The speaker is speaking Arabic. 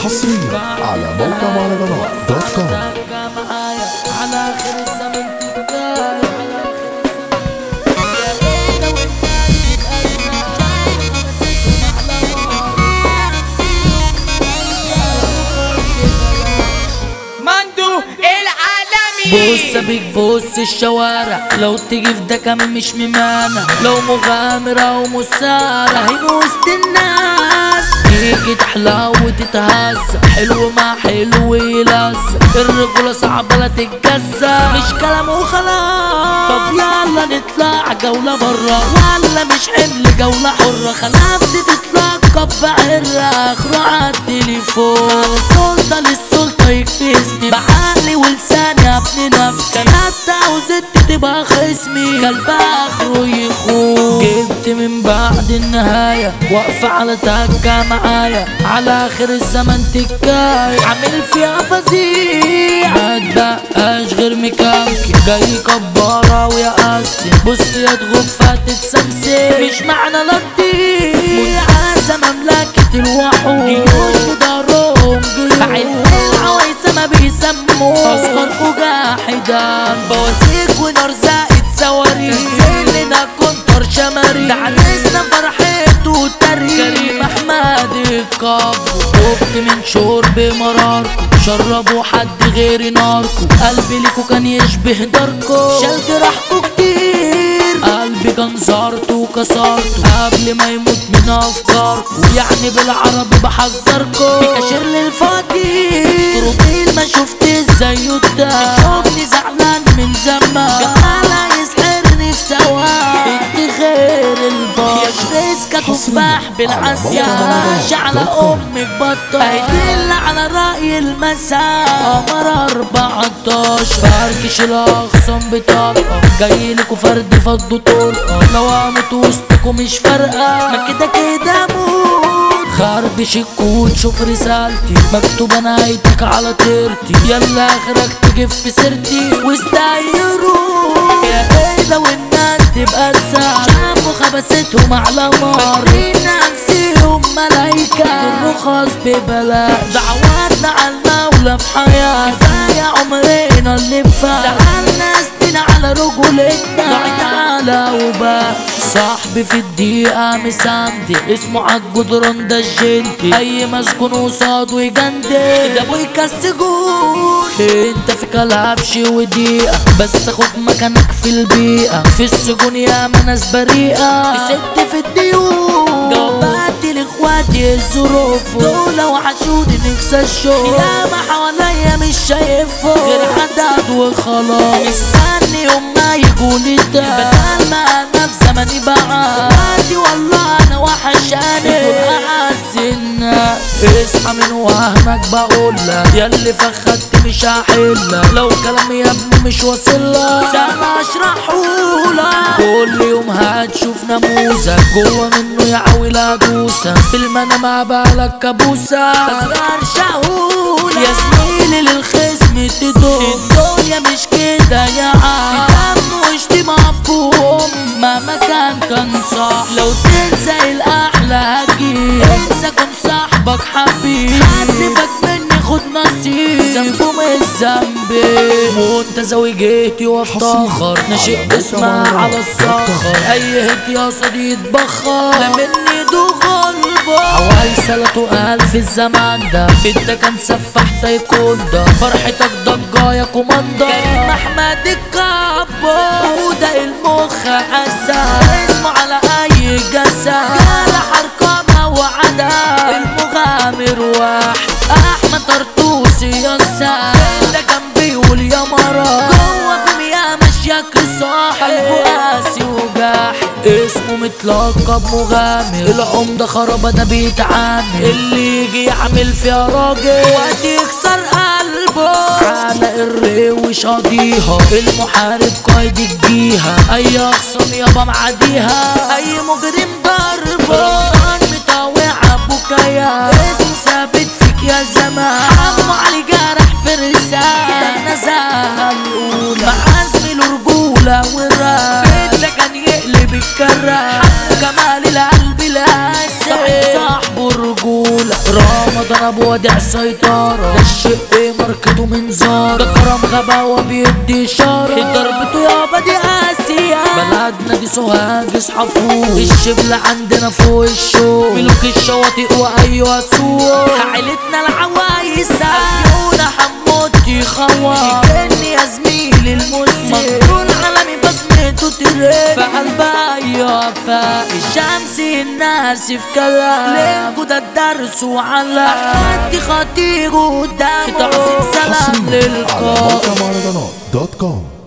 حصريا على موقع مهرجانات دوت كوم. على آخر الزمن تتجاهل بص بيك بص الشوارع لو تيجي في ده كمان مش ممانع لو مغامر او مسارع هنا وسط الناس تيجي تحلى وتتهز حلو مع حلو يلزق الرجولة صعبة لا تتجزأ مش كلام وخلاص. طب يلا نطلع جولة برا ولا مش حمل جولة حرة خلفت تتلقب بعرة اخره عالتليفون السلطة للسلطة يكفي اسمي بعقلي ولساني ابني نفسي كانت وزدت تبقى خصمي كلب اخره يخون جبت من بعد النهاية واقفة على تكة معايا على اخر الزمن تكاية عامل فيها فظيع متبقاش غير مكمكي جاي كبارة ويقسم بص يا تغفى تتسمسم مش معنى لطيف منعزة مملكة الوحوش جيوش بدارهم بعين العوايسة ما بيسموه اصغركوا جاحدا بواسيك ونار زائد صواريخ سلنا كونتر شماريخ ده عرسنا فرحته وتاريخ كريم احمد الكابو خفت من شرب مراركو شربوا حد غير ناركو قلبي ليكو كان يشبه داركو شال جراحكو كتير قلبي كان زارته وكسرته قبل ما يموت من افكاركو يعني بالعربي بحذركو في كاشير للفقير طروبيل ما شفت ازاي قدام شوفني زعلان من زمان جمالها يسحرني في سواه انت غير البار يا شريسكا تفاح بالعسل على امك بطل هيدل على رأي المساء قمر 14 فركش الاخصام بطلقة جايلكوا فرد فضوا طلقة لو اموت وسطكوا مش فارقة ما كده كده موت خربش الكود شوف رسالتي مكتوبة نهايتك على طيرتي يلا اخرك تجيب في سيرتي واستعيروا يا ايه لو الناس تبقى ساعة شافوا خبستهم على مار فاكرين نفسيهم ملايكة الرخص ببلاش دعواتنا على المولى في حياتنا كفاية عمرنا اللي فات سألنا سنين على رجولتنا ضاعت على وباء صاحبي في الدقيقة مساندي اسمه عالجدران ده الجنتي اي مسكون قصاده يجندي ده ابوي كالسجون انت في كلبش ودقيقة بس خد مكانك في البيئة في السجون يا ناس بريئة ست في الديون جواباتي لاخواتي الظروف دول وحشوني نفس الشوق ياما حواليا مش شايفهم غير عدد وخلاص استني يوم ما يجولي ده بدل ما انا في زمني بعاد وادي والله انا وحشاني دول اعز الناس اصحى من وهمك بقولك ياللي فخدت مش هحلك لو كلامي يا ابني مش واصلك سامع اشرحهولك كل يوم هتشوف نموذج جوه منه يا عويل ادوسك في المنام بالك كابوسة اسرار شهولك يا زميلي للخصم تدوم الدنيا مش كده يا عم دم واشتمام بوم مهما كان صح لو تنسى الاحلى هتجيب انسى كن صاحبك حبيب حرفك مني خد نصيب ذنبه مش ذنبي وانت زوجتي وافتخر ناشئ اسمها على الصخر اي هت يا صديق بخر لا مني دخل حوالي سلطه قال في الزمان ده في كان سفاح تايكوندا فرحتك ضجة يا كوماندا كريم احمد الكابو وده المخ عسى اسمه على اي جسد جال حركمه وعدا المغامر واحد احمد طرطوسي يا ساد ده كان بيقول يا مرا جوه في مياه مشيك صاحب قاسي وجاحد اسمه متلقب مغامر العمدة خربة ده بيتعامل اللي يجي يعمل فيها راجل وقت يكسر قلبه على الروش قاضيها المحارب قايد الجيهة اي اخصام يابا معاديها اي مجرم ضربه رمضان مطاوع ابو كيا اسمه ثابت فيك يا زمان حمو علي جرح في الرسالة النزاهة الاولى مع زميله رجولة والراب ده كان يقلب الكرة كمال القلب الاسد صاحبه الرجولة رمضان ضرب وادع سيطرة، ده الشق ماركته منظار، ده كرم غباوة بيدي إشارة، ضربته يابا دي آسيا، بلدنا دي سوهاج اصحى فوق، الشبل عندنا فوق الشوق، ملوك الشواطئ وأيوة سوق، عيلتنا العوايسة عيونا حموتي خوا، كأني يا زميلي المسلم مقبول عالمي بسمته تريد، في قلبها أيوة فاق الشمس الناس في كلام، ليكوا ده الدرس وعلام، أحمد خطير قدامه، تعظيم سلام على للقاء. موقع مهرجانات دوت كوم.